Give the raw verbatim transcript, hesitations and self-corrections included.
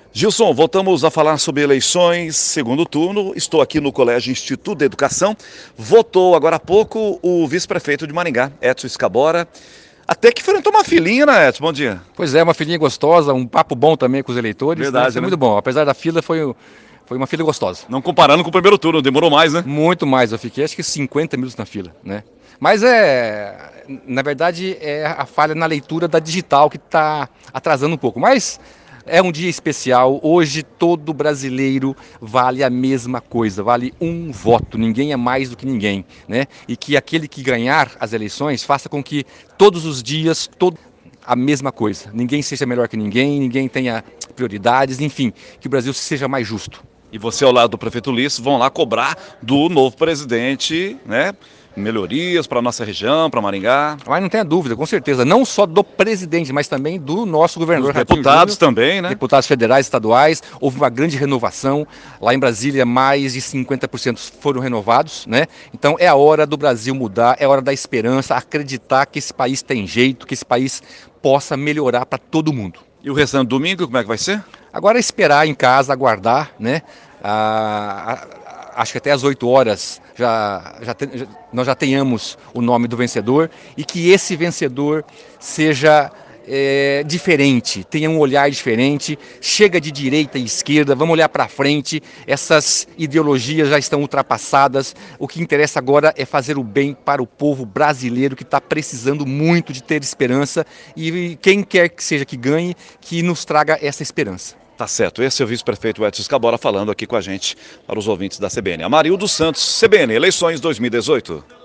Gilson, voltamos a falar sobre eleições, segundo turno. Estou aqui no Colégio Instituto de Educação. Votou agora há pouco o vice-prefeito de Maringá, Edson Scabora. Até que enfrentou uma filhinha, né, Edson? Bom dia. Pois é, uma filhinha gostosa, um papo bom também com os eleitores. Verdade, né? Isso é né? muito bom. Apesar da fila, foi, foi uma fila gostosa. Não comparando com o primeiro turno, demorou mais, né? Muito mais, eu fiquei acho que cinquenta minutos na fila, né? Mas é, na verdade, é a falha na leitura da digital que está atrasando um pouco. Mas é um dia especial, hoje todo brasileiro vale a mesma coisa, vale um voto, ninguém é mais do que ninguém, né? E que aquele que ganhar as eleições faça com que todos os dias, todo a mesma coisa, ninguém seja melhor que ninguém, ninguém tenha prioridades, enfim, que o Brasil seja mais justo. E você, ao lado do prefeito Ulisses, vão lá cobrar do novo presidente, né? Melhorias para a nossa região, para Maringá. Mas não tenha dúvida, com certeza, não só do presidente, mas também do nosso governador Os Ratinho deputados Júnior, também, né? deputados federais, estaduais. Houve uma grande renovação. Lá em Brasília, mais de cinquenta por cento foram renovados, né? Então é a hora do Brasil mudar, é a hora da esperança, acreditar que esse país tem jeito, que esse país possa melhorar para todo mundo. E o restante do domingo, como é que vai ser? Agora é esperar em casa, aguardar, né? Ah, acho que até às oito horas já, já, te, já, nós já tenhamos o nome do vencedor e que esse vencedor seja é, diferente, tenha um olhar diferente, chega de direita e esquerda, vamos olhar para frente, essas ideologias já estão ultrapassadas, o que interessa agora é fazer o bem para o povo brasileiro que está precisando muito de ter esperança e quem quer que seja que ganhe, que nos traga essa esperança. Tá certo, esse é o vice-prefeito Edson Scabora falando aqui com a gente para os ouvintes da C B N. Amarildo Santos, C B N, eleições dois mil e dezoito.